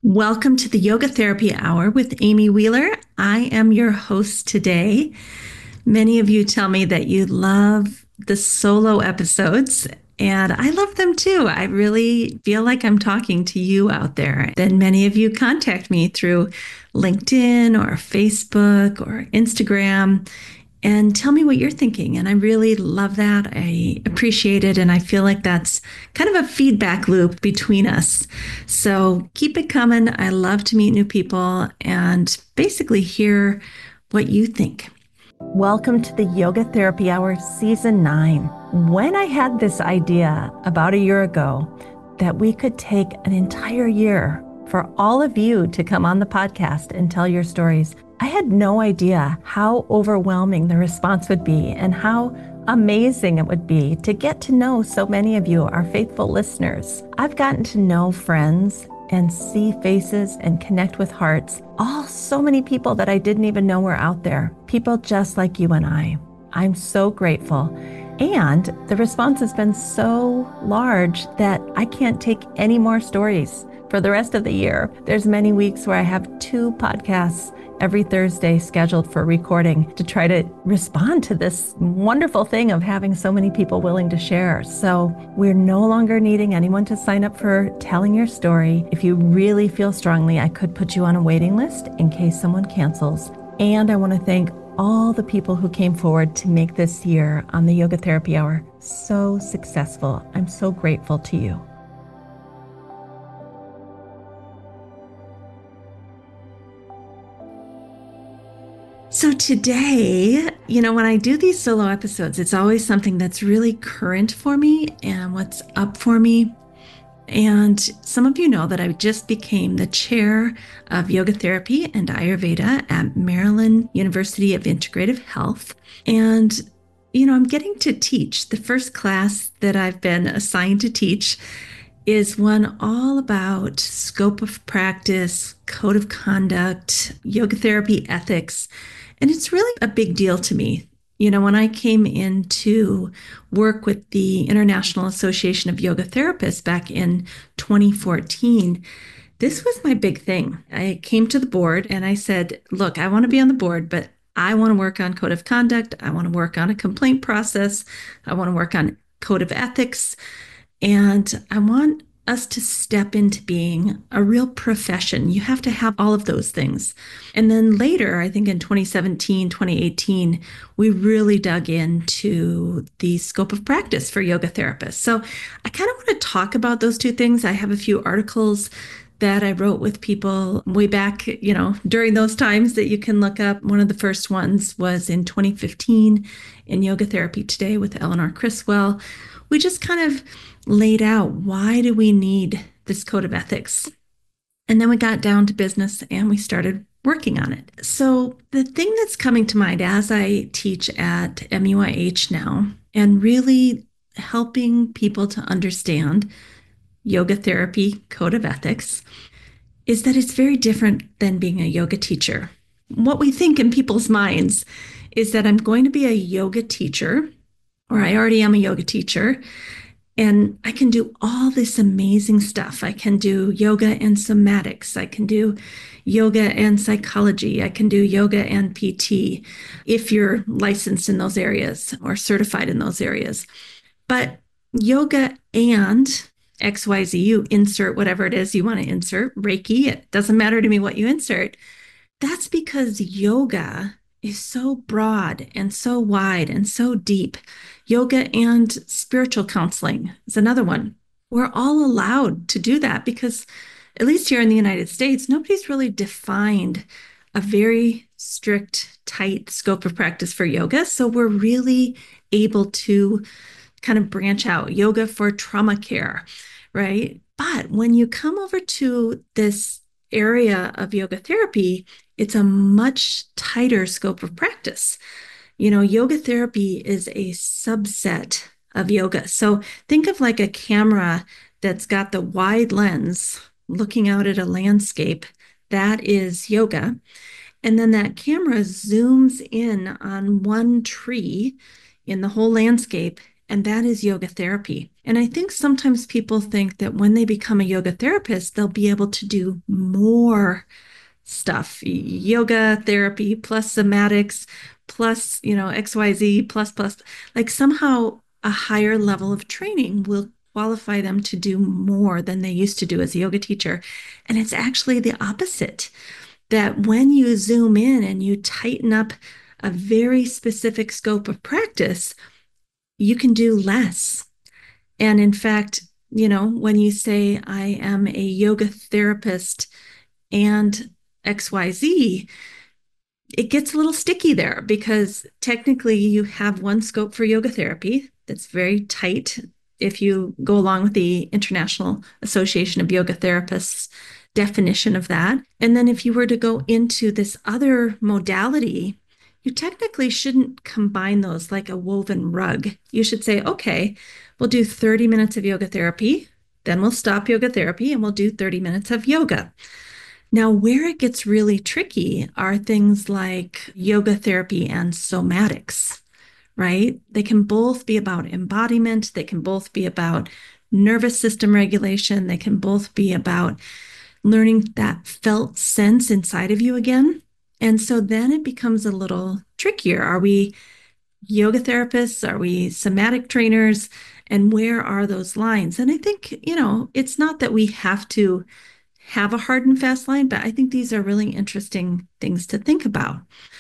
Welcome to the Yoga Therapy Hour with Amy Wheeler. I am your host today. Many of you tell me that you love the solo episodes, and I love them too. I really feel like I'm talking to you out there. Then many of you contact me through LinkedIn or Facebook or Instagram and tell me what you're thinking. And I really love that. I appreciate it. And I feel like that's kind of a feedback loop between us. So keep it coming. I love to meet new people and basically hear what you think. Welcome to the Yoga Therapy Hour Season 9. When I had this idea about a year ago that we could take an entire year for all of you to come on the podcast and tell your stories, I had no idea how overwhelming the response would be and how amazing it would be to get to know so many of you, our faithful listeners. I've gotten to know friends and see faces and connect with hearts. So many people that I didn't even know were out there. People just like you and I. I'm so grateful. And the response has been so large that I can't take any more stories for the rest of the year. There's many weeks where I have 2 podcasts every Thursday scheduled for recording to try to respond to this wonderful thing of having so many people willing to share. So we're no longer needing anyone to sign up for telling your story. If you really feel strongly, I could put you on a waiting list in case someone cancels. And I want to thank all the people who came forward to make this year on the Yoga Therapy Hour so successful. I'm so grateful to you. So today, when I do these solo episodes, it's always something that's really current for me and what's up for me. And some of you know that I just became the chair of yoga therapy and Ayurveda at Maryland University of Integrative Health. And, I'm getting to teach. The first class that I've been assigned to teach is one all about scope of practice, code of conduct, yoga therapy ethics. And it's really a big deal to me. When I came in to work with the International Association of Yoga Therapists back in 2014, this was my big thing. I came to the board and I said, look, I want to be on the board, but I want to work on code of conduct. I want to work on a complaint process. I want to work on code of ethics. And I want us to step into being a real profession. You have to have all of those things. And then later, I think in 2017, 2018, we really dug into the scope of practice for yoga therapists. So I kind of want to talk about those two things. I have a few articles that I wrote with people way back, during those times that you can look up. One of the first ones was in 2015 in Yoga Therapy Today with Eleanor Criswell. We just kind of laid out, why do we need this code of ethics? And then we got down to business and we started working on it. So the thing that's coming to mind as I teach at MUIH now and really helping people to understand yoga therapy code of ethics is that it's very different than being a yoga teacher. What we think in people's minds is that I'm going to be a yoga teacher, or I already am a yoga teacher, and I can do all this amazing stuff. I can do yoga and somatics. I can do yoga and psychology. I can do yoga and PT if you're licensed in those areas or certified in those areas. But yoga and XYZ, you insert whatever it is you want to insert, Reiki, it doesn't matter to me what you insert. That's because yoga is so broad and so wide and so deep. Yoga and spiritual counseling is another one. We're all allowed to do that because, at least here in the United States, nobody's really defined a very strict, tight scope of practice for yoga. So we're really able to kind of branch out. Yoga for trauma care, right? But when you come over to this area of yoga therapy, it's a much tighter scope of practice. Yoga therapy is a subset of yoga. So think of like a camera that's got the wide lens looking out at a landscape. That is yoga. And then that camera zooms in on one tree in the whole landscape and that is yoga therapy. And I think sometimes people think that when they become a yoga therapist, they'll be able to do more stuff, yoga therapy plus somatics plus, XYZ plus, like somehow a higher level of training will qualify them to do more than they used to do as a yoga teacher. And it's actually the opposite, that when you zoom in and you tighten up a very specific scope of practice, you can do less. And in fact, when you say, I am a yoga therapist and XYZ, it gets a little sticky there because technically you have one scope for yoga therapy that's very tight if you go along with the International Association of Yoga Therapists definition of that. And then if you were to go into this other modality, you technically shouldn't combine those like a woven rug. You should say, okay, we'll do 30 minutes of yoga therapy, then we'll stop yoga therapy and we'll do 30 minutes of yoga. Now, where it gets really tricky are things like yoga therapy and somatics, right? They can both be about embodiment, they can both be about nervous system regulation, they can both be about learning that felt sense inside of you again. And so then it becomes a little trickier. Are we yoga therapists? Are we somatic trainers? And where are those lines? And I think, it's not that we have to have a hard and fast line, but I think these are really interesting things to think about.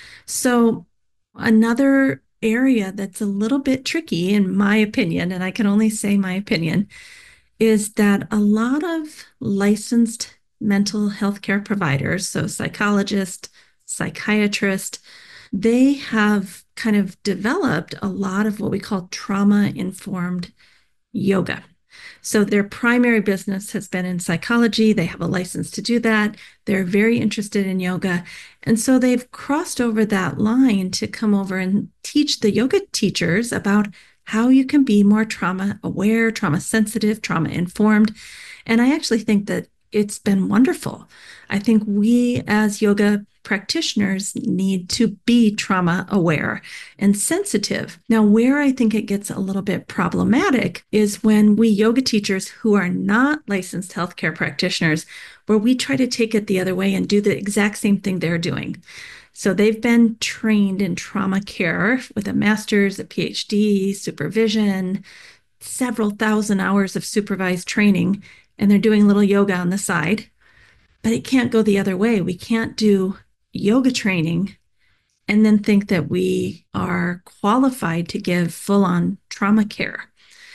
So, another area that's a little bit tricky, in my opinion, and I can only say my opinion, is that a lot of licensed mental health care providers, so psychologists, psychiatrists, they have kind of developed a lot of what we call trauma informed yoga. So their primary business has been in psychology. They have a license to do that. They're very interested in yoga. And so they've crossed over that line to come over and teach the yoga teachers about how you can be more trauma aware, trauma sensitive, trauma informed. And I actually think that it's been wonderful. I think we as yoga practitioners need to be trauma aware and sensitive. Now, where I think it gets a little bit problematic is when we yoga teachers who are not licensed healthcare practitioners, where we try to take it the other way and do the exact same thing they're doing. So they've been trained in trauma care with a master's, a PhD, supervision, several thousand hours of supervised training, and they're doing a little yoga on the side. But it can't go the other way. We can't do yoga training and then think that we are qualified to give full on trauma care.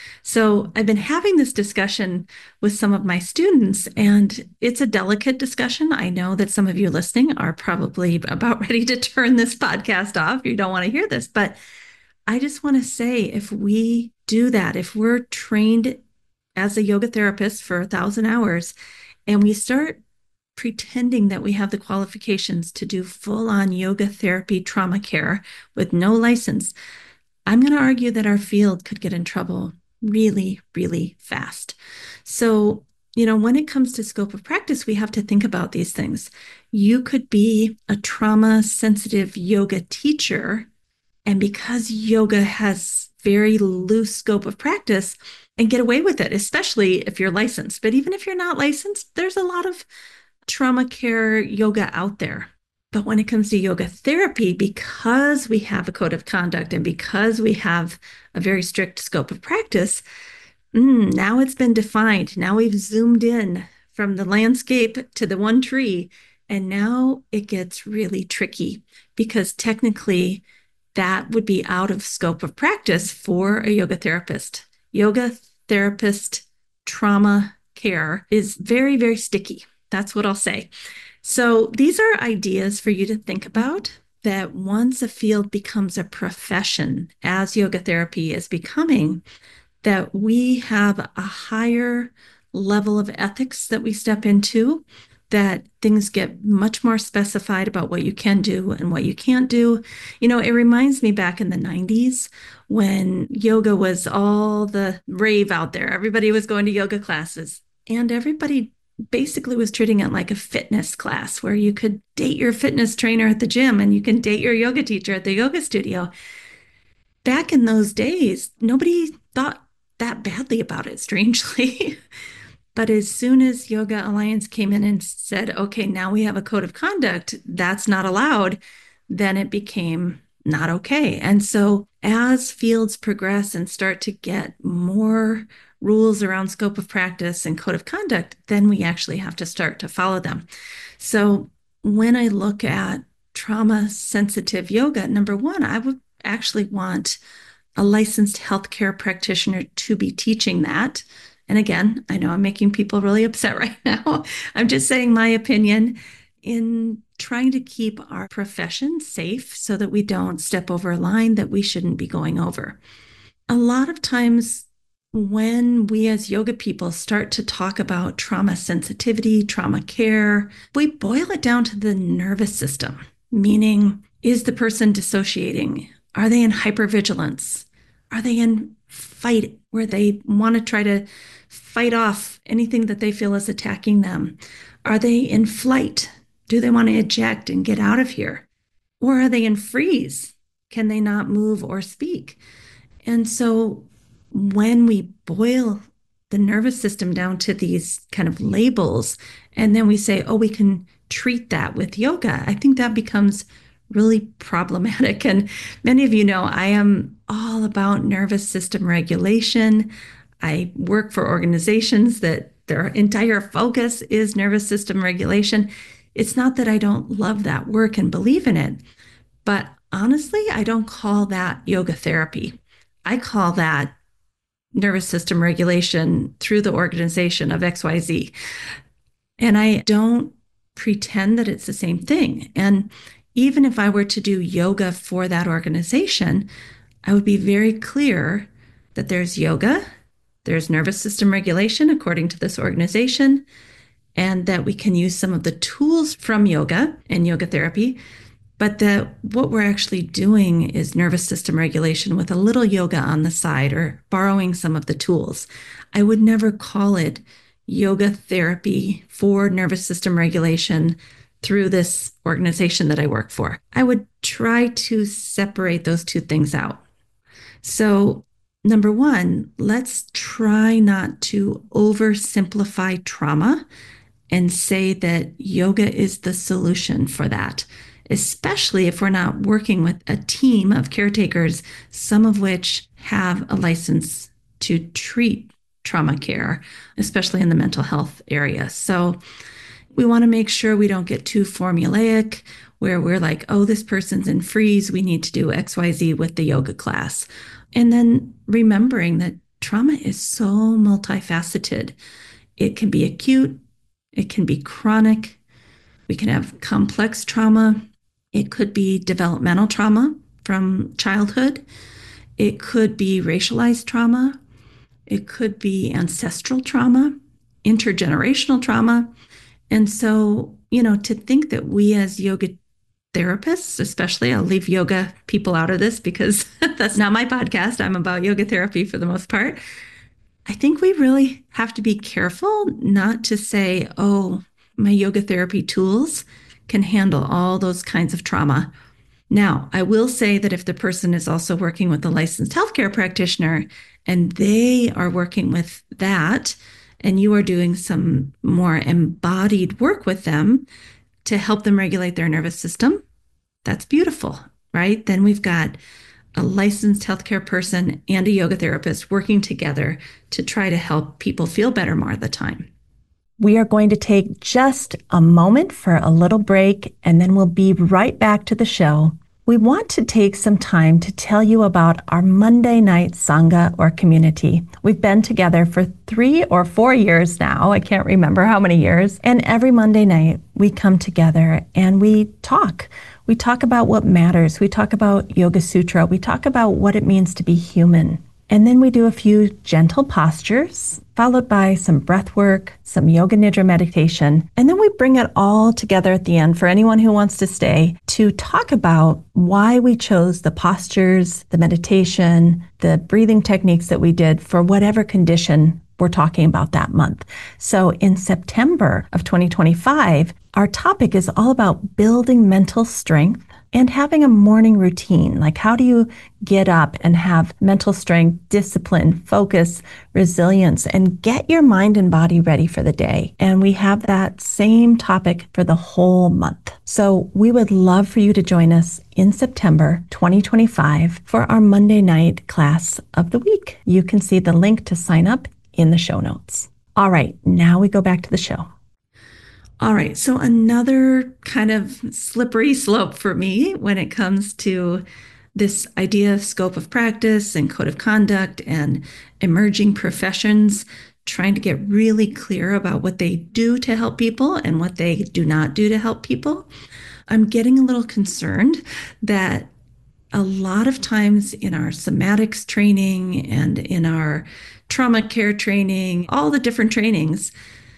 So I've been having this discussion with some of my students, and it's a delicate discussion. I know that some of you listening are probably about ready to turn this podcast off. You don't want to hear this, but I just want to say if we do that, if we're trained as a yoga therapist for 1,000 hours and we start pretending that we have the qualifications to do full on yoga therapy trauma care with no license, I'm going to argue that our field could get in trouble really, really fast. So, when it comes to scope of practice, we have to think about these things. You could be a trauma sensitive yoga teacher, and because yoga has very loose scope of practice, and get away with it, especially if you're licensed. But even if you're not licensed, there's a lot of trauma care yoga out there. But when it comes to yoga therapy, because we have a code of conduct and because we have a very strict scope of practice, now it's been defined. Now we've zoomed in from the landscape to the one tree. And now it gets really tricky because technically that would be out of scope of practice for a yoga therapist. Yoga therapist trauma care is very, very sticky. That's what I'll say. So these are ideas for you to think about, that once a field becomes a profession, as yoga therapy is becoming, that we have a higher level of ethics that we step into, that things get much more specified about what you can do and what you can't do. It reminds me back in the 90s when yoga was all the rave out there. Everybody was going to yoga classes, and everybody basically was treating it like a fitness class where you could date your fitness trainer at the gym and you can date your yoga teacher at the yoga studio. Back in those days, nobody thought that badly about it, strangely. But as soon as Yoga Alliance came in and said, okay, now we have a code of conduct, that's not allowed, then it became not okay. And so as fields progress and start to get more rules around scope of practice and code of conduct, then we actually have to start to follow them. So when I look at trauma sensitive yoga, number one, I would actually want a licensed healthcare practitioner to be teaching that. And again, I know I'm making people really upset right now. I'm just saying my opinion in trying to keep our profession safe so that we don't step over a line that we shouldn't be going over. A lot of times, when we as yoga people start to talk about trauma sensitivity, trauma care, we boil it down to the nervous system, meaning, is the person dissociating? Are they in hypervigilance? Are they in fight where they want to try to fight off anything that they feel is attacking them? Are they in flight? Do they want to eject and get out of here? Or are they in freeze? Can they not move or speak? And so when we boil the nervous system down to these kind of labels, and then we say, oh, we can treat that with yoga, I think that becomes really problematic. And many of you know I am all about nervous system regulation. I work for organizations that their entire focus is nervous system regulation. It's not that I don't love that work and believe in it, but honestly, I don't call that yoga therapy. I call that nervous system regulation through the organization of XYZ. And I don't pretend that it's the same thing. And even if I were to do yoga for that organization, I would be very clear that there's yoga, there's nervous system regulation according to this organization, and that we can use some of the tools from yoga and yoga therapy, but that what we're actually doing is nervous system regulation with a little yoga on the side or borrowing some of the tools. I would never call it yoga therapy for nervous system regulation through this organization that I work for. I would try to separate those two things out. So, number one, let's try not to oversimplify trauma and say that yoga is the solution for that, especially if we're not working with a team of caretakers, some of which have a license to treat trauma care, especially in the mental health area. So we want to make sure we don't get too formulaic where we're like, oh, this person's in freeze, we need to do XYZ with the yoga class. And then remembering that trauma is so multifaceted. It can be acute, it can be chronic, we can have complex trauma, it could be developmental trauma from childhood, it could be racialized trauma, it could be ancestral trauma, intergenerational trauma. And so, to think that we as yoga therapists, especially, I'll leave yoga people out of this because that's not my podcast. I'm about yoga therapy for the most part. I think we really have to be careful not to say, oh, my yoga therapy tools can handle all those kinds of trauma. Now, I will say that if the person is also working with a licensed healthcare practitioner and they are working with that, and you are doing some more embodied work with them to help them regulate their nervous system, that's beautiful, right? Then we've got a licensed healthcare person and a yoga therapist working together to try to help people feel better more of the time. We are going to take just a moment for a little break, and then we'll be right back to the show. We want to take some time to tell you about our Monday night Sangha or community. We've been together for 3 or 4 years now. I can't remember how many years. And every Monday night we come together and we talk. We talk about what matters. We talk about Yoga Sutra. We talk about what it means to be human. And then we do a few gentle postures, followed by some breath work, some yoga nidra meditation. And then we bring it all together at the end for anyone who wants to stay to talk about why we chose the postures, the meditation, the breathing techniques that we did for whatever condition we're talking about that month. So in September of 2025, our topic is all about building mental strength and having a morning routine. Like, how do you get up and have mental strength, discipline, focus, resilience, and get your mind and body ready for the day? And we have that same topic for the whole month. So we would love for you to join us in September 2025 for our Monday night class of the week. You can see the link to sign up in the show notes. All right, now we go back to the show. All right, so another kind of slippery slope for me when it comes to this idea of scope of practice and code of conduct and emerging professions, trying to get really clear about what they do to help people and what they do not do to help people. I'm getting a little concerned that a lot of times in our somatics training and in our trauma care training, all the different trainings,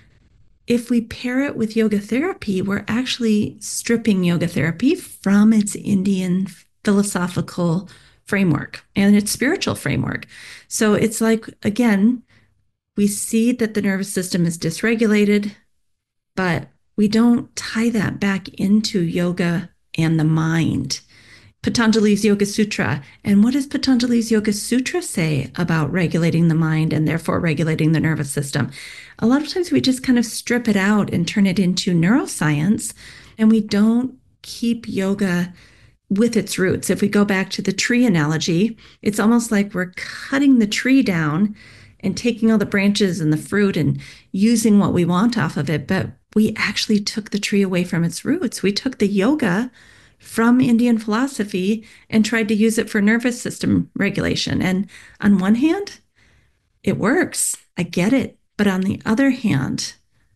if we pair it with yoga therapy, we're actually stripping yoga therapy from its Indian philosophical framework and its spiritual framework. So it's like, again, we see that the nervous system is dysregulated, but we don't tie that back into yoga and the mind. Patanjali's Yoga Sutra. And what does Patanjali's Yoga Sutra say about regulating the mind and therefore regulating the nervous system? A lot of times we just kind of strip it out and turn it into neuroscience, and we don't keep yoga with its roots. If we go back to the tree analogy, it's almost like we're cutting the tree down and taking all the branches and the fruit and using what we want off of it. But we actually took the tree away from its roots. We took the yoga from Indian philosophy and tried to use it for nervous system regulation. And on one hand, it works. I get it. But on the other hand,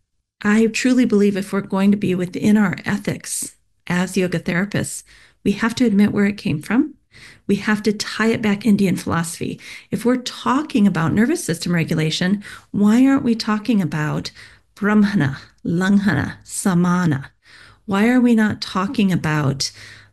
I truly believe if we're going to be within our ethics as yoga therapists, we have to admit where it came from. We have to tie it back Indian philosophy. If we're talking about nervous system regulation, why aren't we talking about Brahmana, Langhana, Samana? Why are we not talking about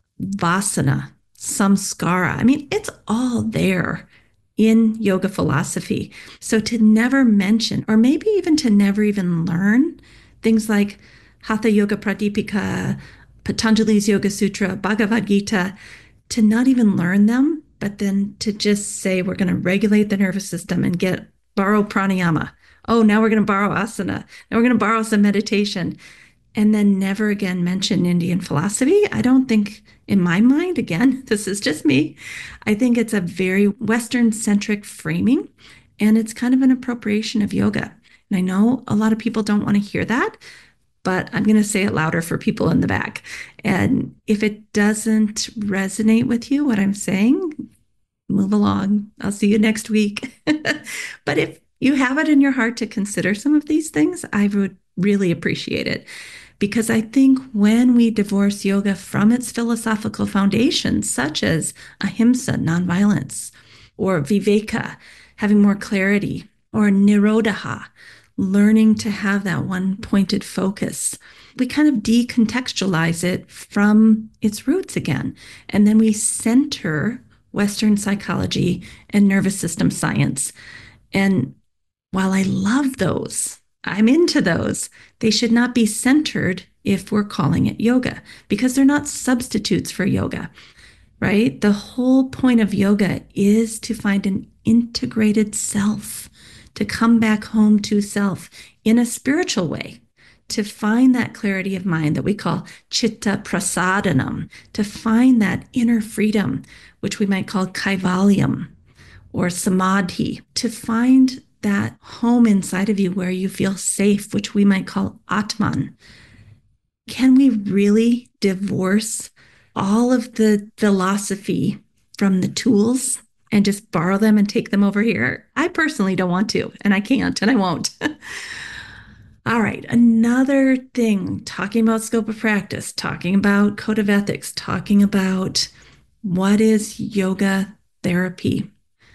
Vasana, Samskara? I mean, it's all there in yoga philosophy. So to never mention, or maybe even to never even learn things like Hatha Yoga Pradipika, Patanjali's Yoga Sutra, Bhagavad Gita, to not even learn them, but then to just say we're going to regulate the nervous system and borrow pranayama. Oh, now we're going to borrow asana. Now we're going to borrow some meditation. And then never again mention Indian philosophy. I don't think, in my mind, again, this is just me, I think it's a very Western-centric framing, and it's kind of an appropriation of yoga. And I know a lot of people don't want to hear that, but I'm going to say it louder for people in the back. And if it doesn't resonate with you, what I'm saying, move along. I'll see you next week. But if you have it in your heart to consider some of these things, I would really appreciate it. Because I think when we divorce yoga from its philosophical foundations, such as ahimsa, nonviolence, or viveka, having more clarity, or nirodha, learning to have that one pointed focus, we kind of decontextualize it from its roots again. And then we center Western psychology and nervous system science. And while I love those, I'm into those, they should not be centered if we're calling it yoga, because they're not substitutes for yoga, right? The whole point of yoga is to find an integrated self, to come back home to self in a spiritual way, to find that clarity of mind that we call chitta prasadanam, to find that inner freedom, which we might call kaivalyam or samadhi, to find that home inside of you where you feel safe, which we might call Atman. Can we really divorce all of the philosophy from the tools and just borrow them and take them over here? I personally don't want to, and I can't, and I won't. All right, another thing, talking about scope of practice, talking about code of ethics, talking about what is yoga therapy.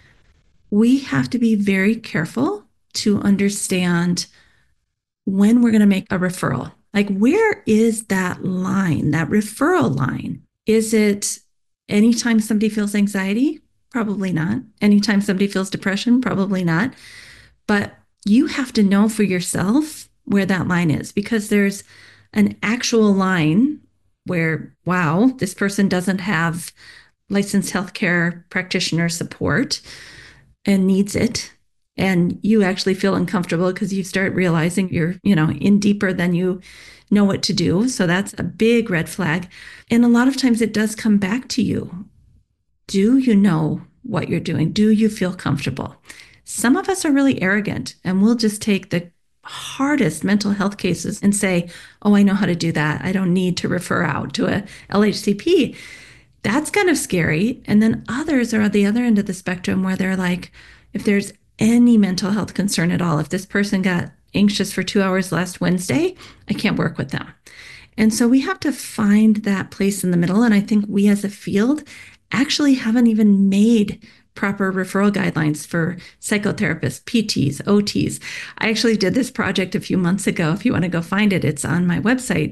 We have to be very careful to understand when we're going to make a referral. Like, where is that line, that referral line? Is it anytime somebody feels anxiety? Probably not. Anytime somebody feels depression? Probably not. But you have to know for yourself where that line is, because there's an actual line where, wow, this person doesn't have licensed healthcare practitioner support and needs it. And you actually feel uncomfortable because you start realizing you're, in deeper than you know what to do. So that's a big red flag. And a lot of times it does come back to you. Do you know what you're doing? Do you feel comfortable? Some of us are really arrogant and we'll just take the hardest mental health cases and say, oh, I know how to do that. I don't need to refer out to a LHCP. That's kind of scary. And then others are at the other end of the spectrum where they're like, if there's any mental health concern at all, if this person got anxious for 2 hours last Wednesday, I can't work with them. And so we have to find that place in the middle. And I think we as a field actually haven't even made proper referral guidelines for psychotherapists, PTs, OTs. I actually did this project a few months ago. If you want to go find it, it's on my website,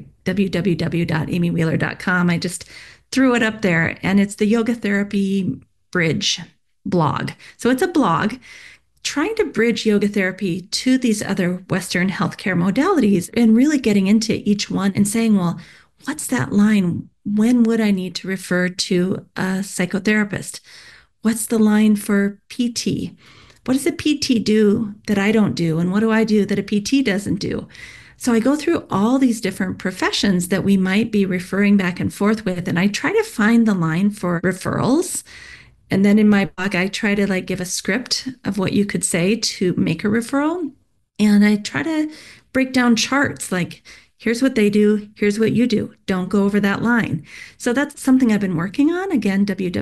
www.amywheeler.com. I just threw it up there, and it's the Yoga Therapy Bridge blog. So it's a blog trying to bridge yoga therapy to these other Western healthcare modalities and really getting into each one and saying, well, what's that line? When would I need to refer to a psychotherapist? What's the line for PT? What does a PT do that I don't do? And what do I do that a PT doesn't do? So I go through all these different professions that we might be referring back and forth with, and I try to find the line for referrals. And then in my blog, I try to give a script of what you could say to make a referral. And I try to break down charts like, here's what they do, here's what you do. Don't go over that line. So that's something I've been working on. Again,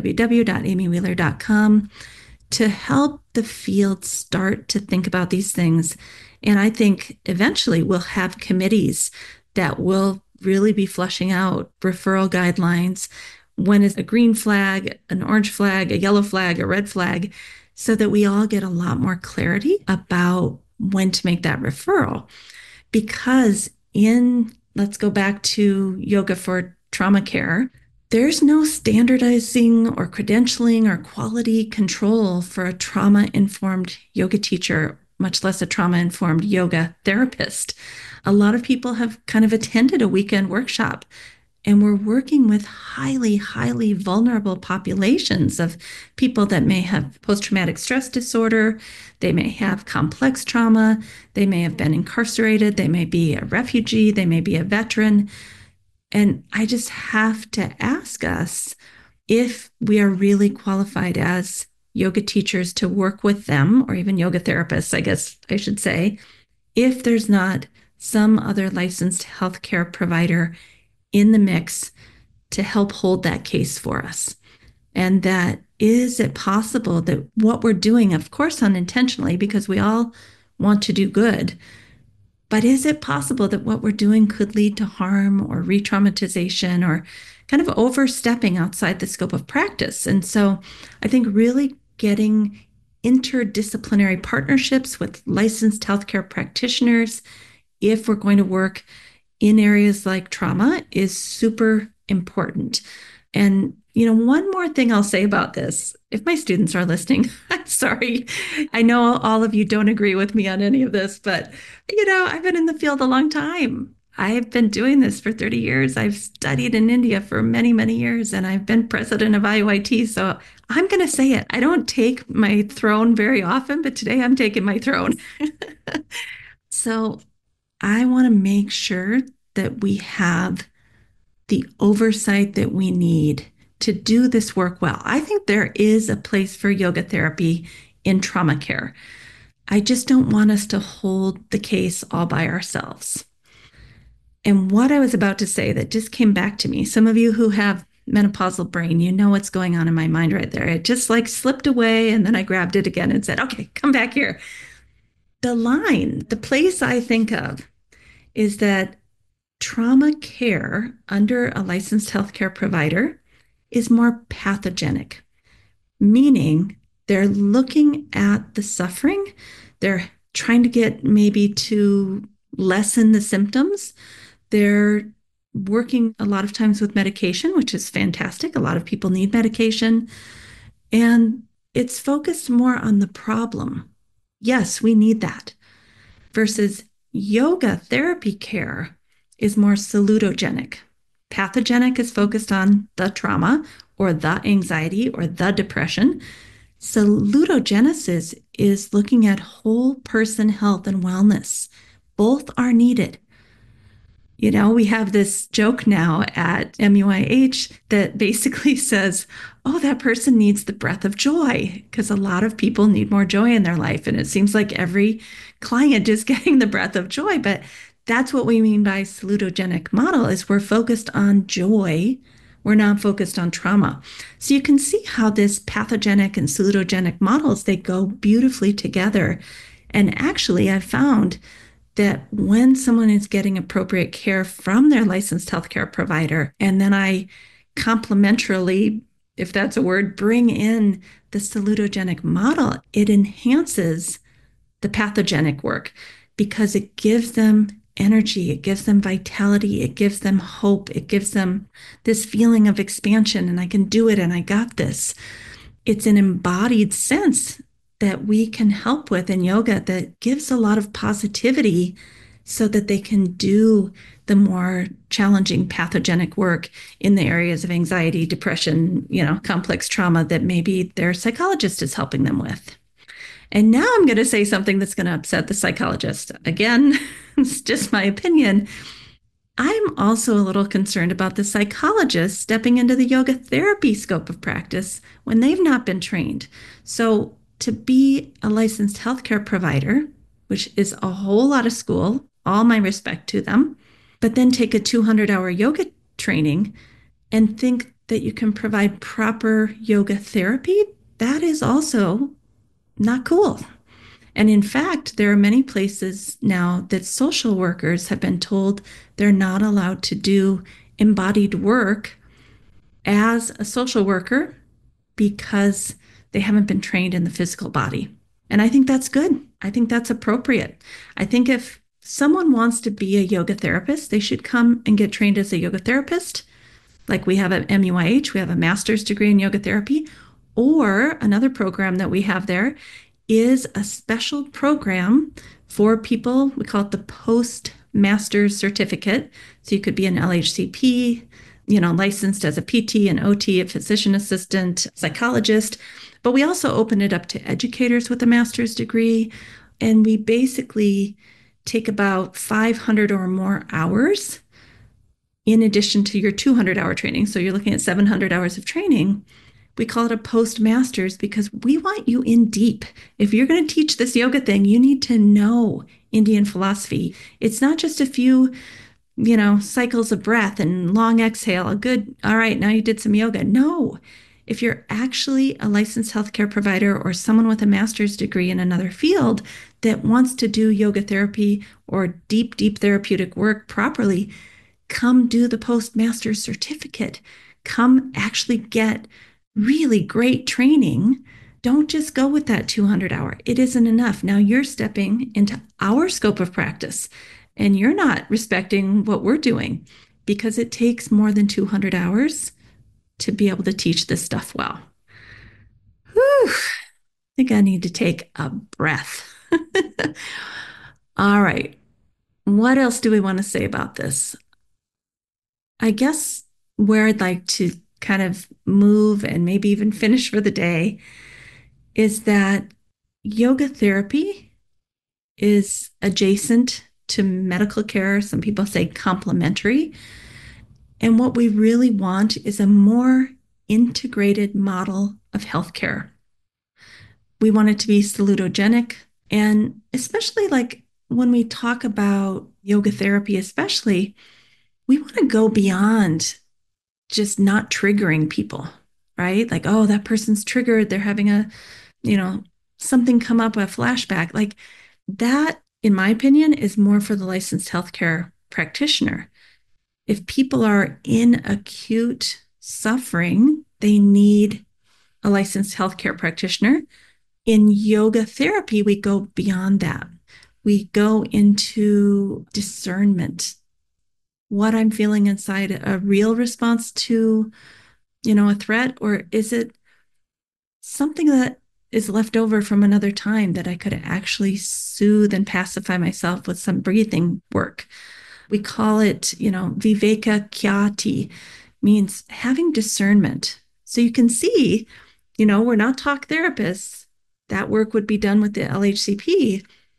www.amywheeler.com, to help the field start to think about these things. And I think eventually we'll have committees that will really be flushing out referral guidelines. When is a green flag, an orange flag, a yellow flag, a red flag, so that we all get a lot more clarity about when to make that referral. Because let's go back to yoga for trauma care, there's no standardizing or credentialing or quality control for a trauma-informed yoga teacher, much less a trauma-informed yoga therapist. A lot of people have kind of attended a weekend workshop, and we're working with highly, highly vulnerable populations of people that may have post-traumatic stress disorder. They may have complex trauma. They may have been incarcerated. They may be a refugee. They may be a veteran. And I just have to ask us if we are really qualified as yoga teachers to work with them, or even yoga therapists, I guess I should say, if there's not some other licensed healthcare provider in the mix to help hold that case for us. And that, is it possible that what we're doing, of course unintentionally, because we all want to do good, but is it possible that what we're doing could lead to harm or re-traumatization or kind of overstepping outside the scope of practice? And so I think really getting interdisciplinary partnerships with licensed healthcare practitioners, if we're going to work in areas like trauma, is super important. And, one more thing I'll say about this, if my students are listening, I'm sorry. I know all of you don't agree with me on any of this, but, I've been in the field a long time. I've been doing this for 30 years. I've studied in India for many, many years, and I've been president of IOIT. So I'm going to say it. I don't take my throne very often, but today I'm taking my throne. So I want to make sure that we have the oversight that we need to do this work well. I think there is a place for yoga therapy in trauma care. I just don't want us to hold the case all by ourselves. And what I was about to say that just came back to me, some of you who have menopausal brain, you know what's going on in my mind right there. It just slipped away, and then I grabbed it again and said, okay, come back here. The place I think of is that trauma care under a licensed healthcare provider is more pathogenic, meaning they're looking at the suffering. They're trying to get maybe to lessen the symptoms. They're working a lot of times with medication, which is fantastic. A lot of people need medication. And it's focused more on the problem. Yes, we need that. Versus yoga therapy care is more salutogenic, Pathogenic is focused on the trauma or the anxiety or the depression. Salutogenesis is looking at whole person health and wellness. Both are needed. You know, we have this joke now at MUIH that basically says, oh, that person needs the breath of joy, because a lot of people need more joy in their life. And it seems like every client is getting the breath of joy. But that's what we mean by salutogenic model is we're focused on joy. We're not focused on trauma. So you can see how this pathogenic and salutogenic models, they go beautifully together. And actually, I've found that when someone is getting appropriate care from their licensed healthcare provider, and then I complementarily, if that's a word, bring in the salutogenic model, it enhances the pathogenic work because it gives them energy, it gives them vitality, it gives them hope, it gives them this feeling of expansion, and I can do it and I got this. It's an embodied sense that we can help with in yoga that gives a lot of positivity so that they can do the more challenging pathogenic work in the areas of anxiety, depression, complex trauma that maybe their psychologist is helping them with. And now I'm going to say something that's going to upset the psychologist. Again, it's just my opinion. I'm also a little concerned about the psychologist stepping into the yoga therapy scope of practice when they've not been trained. So to be a licensed healthcare provider, which is a whole lot of school, all my respect to them, but then take a 200-hour yoga training and think that you can provide proper yoga therapy, that is also not cool. And in fact, there are many places now that social workers have been told they're not allowed to do embodied work as a social worker because they haven't been trained in the physical body. And I think that's good. I think that's appropriate. I think if someone wants to be a yoga therapist, they should come and get trained as a yoga therapist. Like we have at MUIH, we have a master's degree in yoga therapy, or another program that we have there is a special program for people. We call it the Postmaster's Certificate. So you could be an LHCP, licensed as a PT, an OT, a physician assistant, psychologist. But we also open it up to educators with a master's degree. And we basically take about 500 or more hours in addition to your 200-hour training. So you're looking at 700 hours of training. We call it a postmasters because we want you in deep. If you're going to teach this yoga thing, you need to know Indian philosophy. It's not just a few, cycles of breath and long exhale, a good, all right, now you did some yoga. No, if you're actually a licensed healthcare provider or someone with a master's degree in another field that wants to do yoga therapy or deep, deep therapeutic work properly, come do the postmaster's certificate. Come actually get really great training. Don't just go with that 200-hour. It isn't enough. Now you're stepping into our scope of practice and you're not respecting what we're doing because it takes more than 200 hours to be able to teach this stuff well. Whew. I think I need to take a breath. All right. What else do we want to say about this? I guess where I'd like to kind of move and maybe even finish for the day is that yoga therapy is adjacent to medical care. Some people say complementary. And what we really want is a more integrated model of healthcare. We want it to be salutogenic. And especially like when we talk about yoga therapy, especially, we want to go beyond just not triggering people, right? Like, oh, that person's triggered. They're having something come up, a flashback. Like that, in my opinion, is more for the licensed healthcare practitioner. If people are in acute suffering, they need a licensed healthcare practitioner. In yoga therapy, we go beyond that. We go into discernment. What I'm feeling inside, a real response to, a threat, or is it something that is left over from another time that I could actually soothe and pacify myself with some breathing work? We call it, Viveka Kyati, means having discernment. So you can see, we're not talk therapists. That work would be done with the LHCP.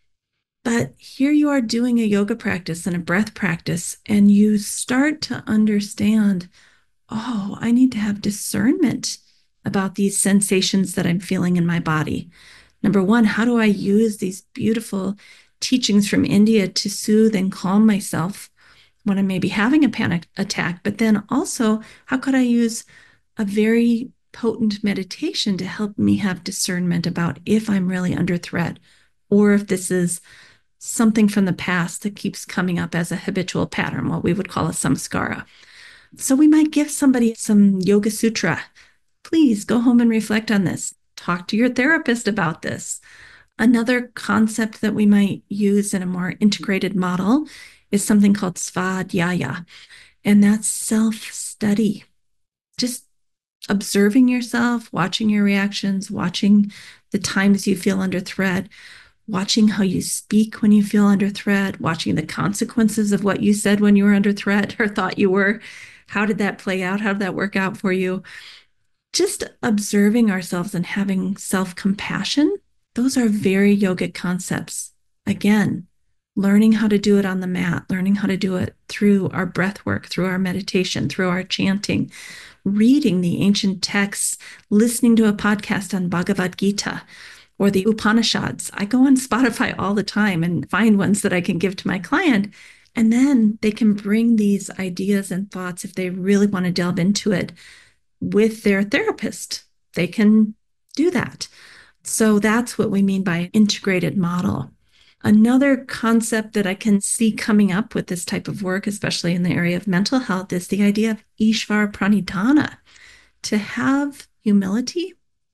But here you are doing a yoga practice and a breath practice, and you start to understand, oh, I need to have discernment about these sensations that I'm feeling in my body. Number one, how do I use these beautiful teachings from India to soothe and calm myself when I may be having a panic attack? But then also, how could I use a very potent meditation to help me have discernment about if I'm really under threat or if this is something from the past that keeps coming up as a habitual pattern, what we would call a samskara. So we might give somebody some Yoga Sutra. Please go home and reflect on this. Talk to your therapist about this. Another concept that we might use in a more integrated model is something called svadhyaya, and that's self-study. Just observing yourself, watching your reactions, watching the times you feel under threat, watching how you speak when you feel under threat, watching the consequences of what you said when you were under threat or thought you were. How did that play out? How did that work out for you? Just observing ourselves and having self-compassion, those are very yogic concepts. Again, learning how to do it on the mat, learning how to do it through our breath work, through our meditation, through our chanting, reading the ancient texts, listening to a podcast on Bhagavad Gita or the Upanishads. I go on Spotify all the time and find ones that I can give to my client. And then they can bring these ideas and thoughts, if they really want to delve into it, with their therapist. They can do that. So that's what we mean by integrated model. Another concept that I can see coming up with this type of work, especially in the area of mental health, is the idea of Ishvara Pranidhana, to have humility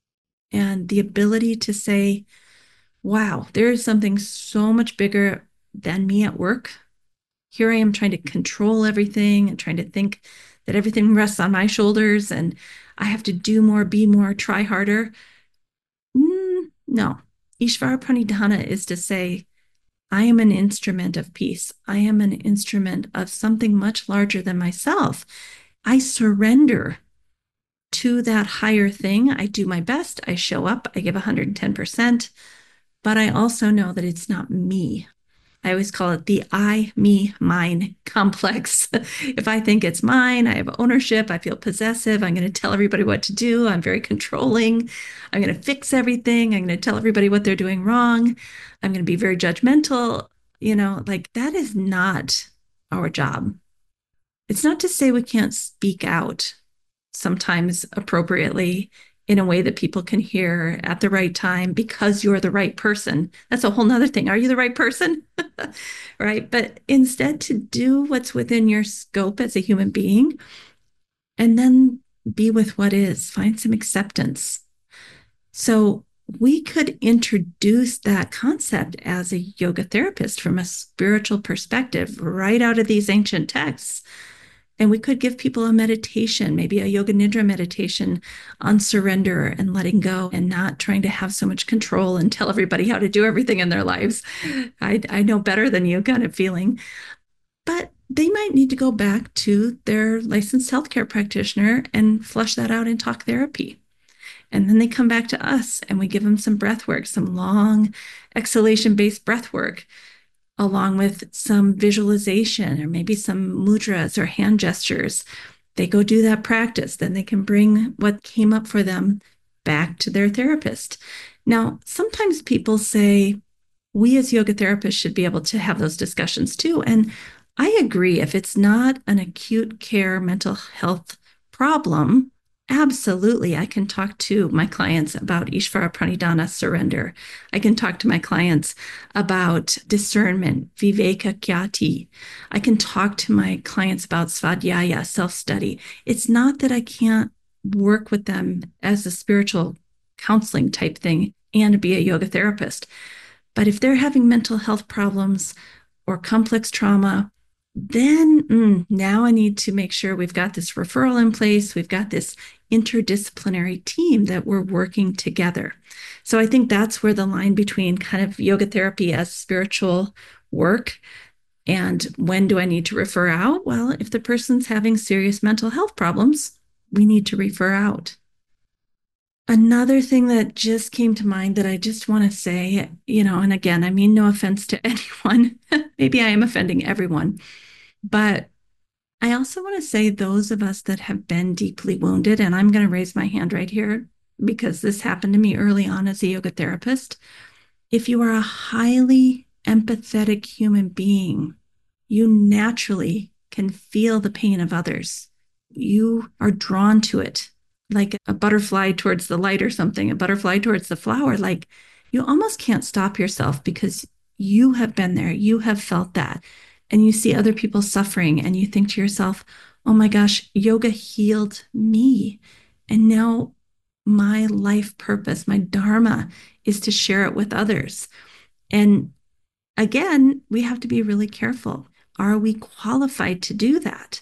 and the ability to say, wow, there is something so much bigger than me at work. Here I am trying to control everything and trying to think that everything rests on my shoulders and I have to do more, be more, try harder. No. Ishvara Pranidhana is to say, I am an instrument of peace. I am an instrument of something much larger than myself. I surrender to that higher thing. I do my best. I show up. I give 110%. But I also know that it's not me. I always call it the I, me, mine complex. If I think it's mine, I have ownership, I feel possessive, I'm going to tell everybody what to do, I'm very controlling, I'm going to fix everything, I'm going to tell everybody what they're doing wrong, I'm going to be very judgmental. Like that is not our job. It's not to say we can't speak out sometimes appropriately in a way that people can hear at the right time because you're the right person. That's a whole nother thing. Are you the right person? Right. But instead, to do what's within your scope as a human being and then be with what is, find some acceptance. So we could introduce that concept as a yoga therapist from a spiritual perspective right out of these ancient texts. And we could give people a meditation, maybe a yoga nidra meditation on surrender and letting go and not trying to have so much control and tell everybody how to do everything in their lives. I know better than you kind of feeling. But they might need to go back to their licensed healthcare practitioner and flush that out in talk therapy. And then they come back to us and we give them some breath work, some long exhalation-based breath work, along with some visualization or maybe some mudras or hand gestures. They go do that practice. Then they can bring what came up for them back to their therapist. Now, sometimes people say, we as yoga therapists should be able to have those discussions too. And I agree. If it's not an acute care mental health problem, absolutely, I can talk to my clients about Ishvara Pranidhana, surrender. I can talk to my clients about discernment, Viveka Kyati. I can talk to my clients about Svadhyaya, self-study. It's not that I can't work with them as a spiritual counseling type thing and be a yoga therapist. But if they're having mental health problems or complex trauma, then now I need to make sure we've got this referral in place. We've got this interdisciplinary team that we're working together. So I think that's where the line between kind of yoga therapy as spiritual work And when do I need to refer out? Well, if the person's having serious mental health problems, we need to refer out. Another thing that just came to mind that I just want to say, and again, I mean no offense to anyone. Maybe I am offending everyone, but I also want to say those of us that have been deeply wounded, and I'm going to raise my hand right here because this happened to me early on as a yoga therapist. If you are a highly empathetic human being, you naturally can feel the pain of others. You are drawn to it like a butterfly towards the light or something, a butterfly towards the flower. Like you almost can't stop yourself because you have been there, you have felt that. And you see other people suffering, and you think to yourself, oh my gosh, yoga healed me. And now my life purpose, my dharma is to share it with others. And again, we have to be really careful. Are we qualified to do that?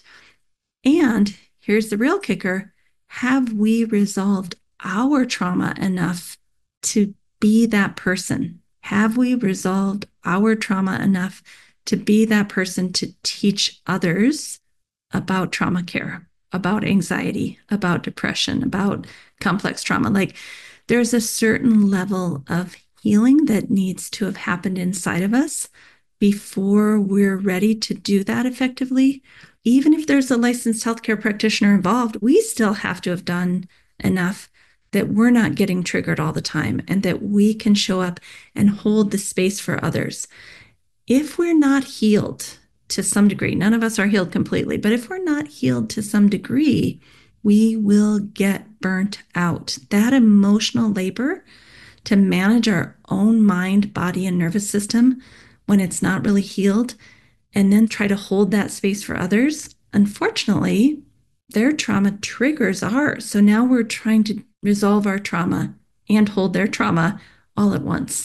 And here's the real kicker: have we resolved our trauma enough to be that person? Have we resolved our trauma enough to be that person to teach others about trauma care, about anxiety, about depression, about complex trauma? Like there's a certain level of healing that needs to have happened inside of us before we're ready to do that effectively. Even if there's a licensed healthcare practitioner involved, we still have to have done enough that we're not getting triggered all the time and that we can show up and hold the space for others. If we're not healed to some degree, none of us are healed completely, but if we're not healed to some degree, we will get burnt out. That emotional labor to manage our own mind, body, and nervous system when it's not really healed, and then try to hold that space for others, unfortunately, their trauma triggers ours. So now we're trying to resolve our trauma and hold their trauma all at once.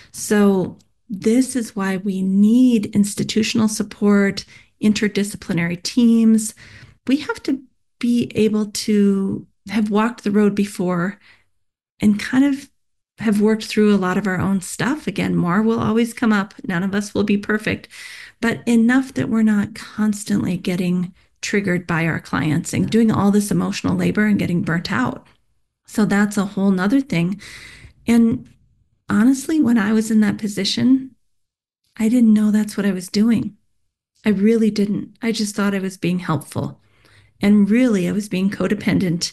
So this is why we need institutional support, interdisciplinary teams. We have to be able to have walked the road before and kind of have worked through a lot of our own stuff. Again, more will always come up. None of us will be perfect, but enough that we're not constantly getting triggered by our clients and doing all this emotional labor and getting burnt out. So that's a whole nother thing. And honestly, when I was in that position, I didn't know that's what I was doing. I really didn't. I just thought I was being helpful. And really, I was being codependent.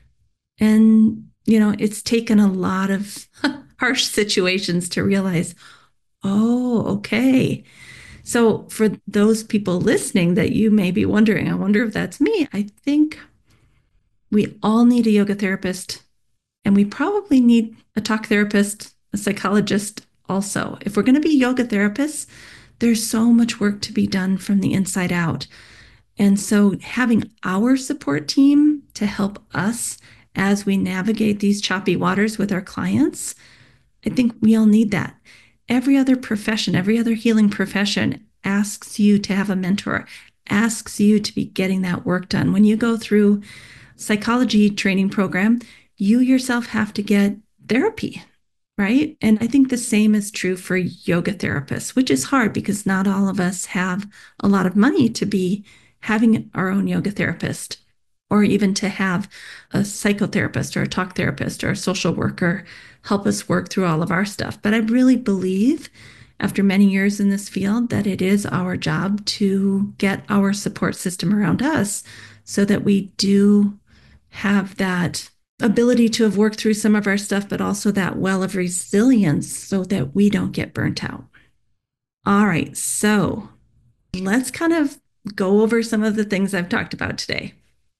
And, it's taken a lot of harsh situations to realize, oh, okay. So for those people listening that you may be wondering, I wonder if that's me. I think we all need a yoga therapist, and we probably need a talk therapist, a psychologist also. If we're going to be yoga therapists, there's so much work to be done from the inside out. And so having our support team to help us as we navigate these choppy waters with our clients, I think we all need that. Every other profession, every other healing profession asks you to have a mentor, asks you to be getting that work done. When you go through psychology training program, you yourself have to get therapy, right? And I think the same is true for yoga therapists, which is hard because not all of us have a lot of money to be having our own yoga therapist, or even to have a psychotherapist or a talk therapist or a social worker help us work through all of our stuff. But I really believe, after many years in this field, that it is our job to get our support system around us so that we do have that ability to have worked through some of our stuff, but also that well of resilience so that we don't get burnt out. All right, so let's kind of go over some of the things I've talked about today.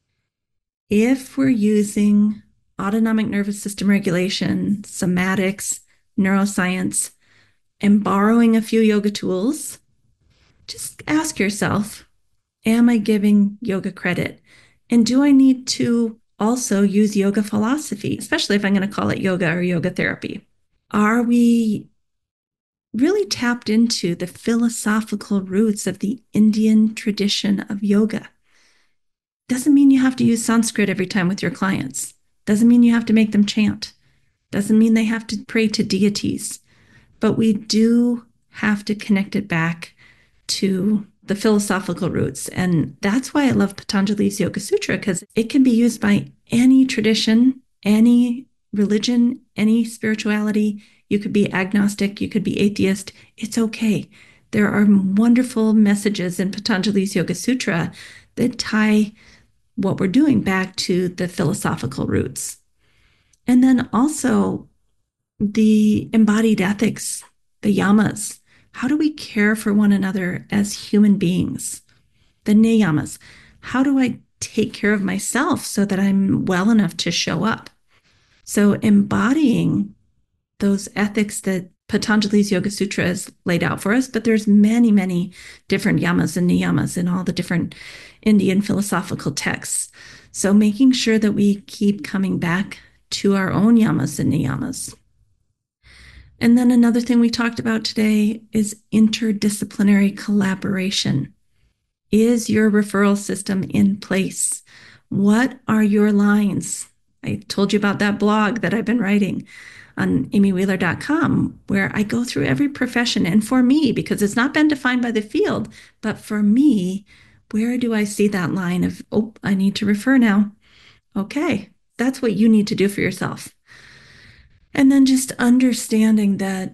If we're using autonomic nervous system regulation, somatics, neuroscience, and borrowing a few yoga tools, just ask yourself, am I giving yoga credit? And do I need to also use yoga philosophy, especially if I'm going to call it yoga or yoga therapy? Are we really tapped into the philosophical roots of the Indian tradition of yoga? Doesn't mean you have to use Sanskrit every time with your clients. Doesn't mean you have to make them chant. Doesn't mean they have to pray to deities. But we do have to connect it back to the philosophical roots. And that's why I love Patanjali's Yoga Sutra, because it can be used by any tradition, any religion, any spirituality. You could be agnostic, you could be atheist. It's okay. There are wonderful messages in Patanjali's Yoga Sutra that tie what we're doing back to the philosophical roots. And then also the embodied ethics, the yamas. How do we care for one another as human beings? The niyamas. How do I take care of myself so that I'm well enough to show up? So embodying those ethics that Patanjali's Yoga Sutra has laid out for us, but there's many, many different yamas and niyamas in all the different Indian philosophical texts. So making sure that we keep coming back to our own yamas and niyamas. And then another thing we talked about today is interdisciplinary collaboration. Is your referral system in place? What are your lines? I told you about that blog that I've been writing on amywheeler.com, where I go through every profession. And for me, because it's not been defined by the field, but for me, where do I see that line of, oh, I need to refer now? Okay, that's what you need to do for yourself. And then just understanding that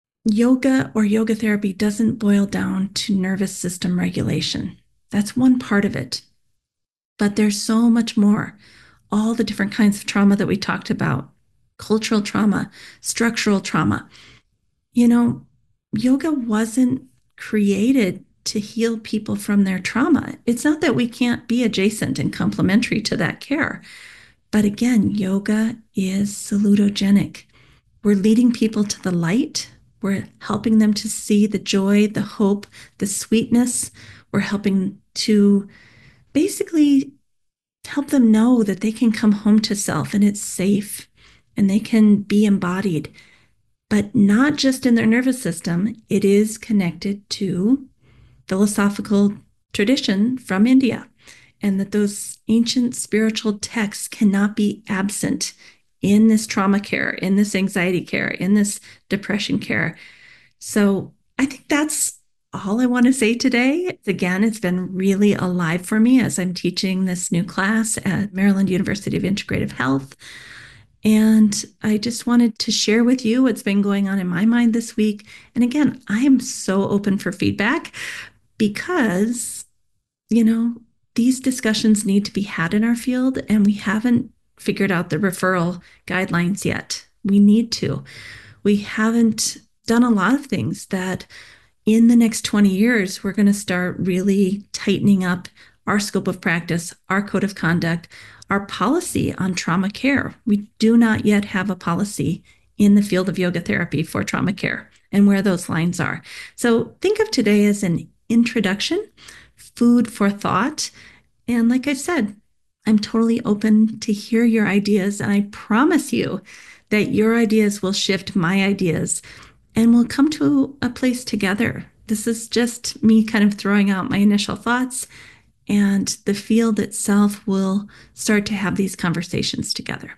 yoga or yoga therapy doesn't boil down to nervous system regulation. That's one part of it. But there's so much more. All the different kinds of trauma that we talked about, cultural trauma, structural trauma. You know, yoga wasn't created to heal people from their trauma. It's not that we can't be adjacent and complementary to that care. But again, yoga is salutogenic. We're leading people to the light. We're helping them to see the joy, the hope, the sweetness. We're helping to basically help them know that they can come home to self and it's safe and they can be embodied, but not just in their nervous system. It is connected to philosophical tradition from India, and that those ancient spiritual texts cannot be absent in this trauma care, in this anxiety care, in this depression care. So I think that's all I want to say today. Again, it's been really alive for me as I'm teaching this new class at Maryland University of Integrative Health. And I just wanted to share with you what's been going on in my mind this week. And again, I am so open for feedback because, you know, these discussions need to be had in our field, and we haven't figured out the referral guidelines yet. We need to. We haven't done a lot of things that in the next 20 years, we're going to start really tightening up our scope of practice, our code of conduct, our policy on trauma care. We do not yet have a policy in the field of yoga therapy for trauma care and where those lines are. So think of today as an introduction, food for thought. And like I said, I'm totally open to hear your ideas. And I promise you that your ideas will shift my ideas and we'll come to a place together. This is just me kind of throwing out my initial thoughts, and the field itself will start to have these conversations together.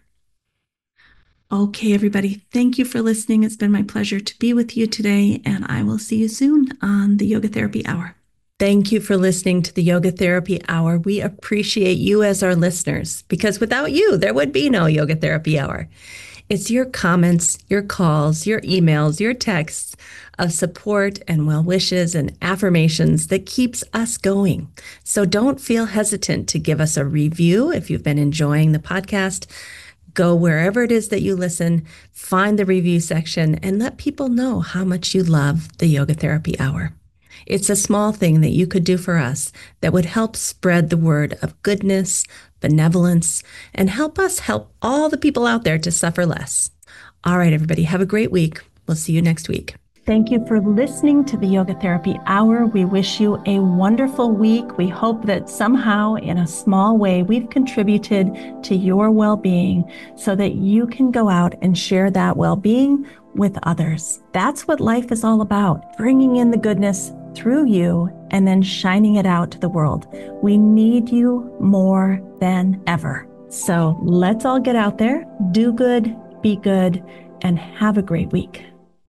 Okay, everybody, thank you for listening. It's been my pleasure to be with you today, and I will see you soon on the Yoga Therapy Hour. Thank you for listening to the Yoga Therapy Hour. We appreciate you as our listeners, because without you, there would be no Yoga Therapy Hour. It's your comments, your calls, your emails, your texts of support and well wishes and affirmations that keeps us going. So don't feel hesitant to give us a review if you've been enjoying the podcast. Go wherever it is that you listen, find the review section, and let people know how much you love the Yoga Therapy Hour. It's a small thing that you could do for us that would help spread the word of goodness, benevolence, and help us help all the people out there to suffer less. All right, everybody, have a great week. We'll see you next week. Thank you for listening to the Yoga Therapy Hour. We wish you a wonderful week. We hope that somehow, in a small way, we've contributed to your well-being so that you can go out and share that well-being with others. That's what life is all about, bringing in the goodness through you and then shining it out to the world. We need you more than ever. So let's all get out there, do good, be good, and have a great week.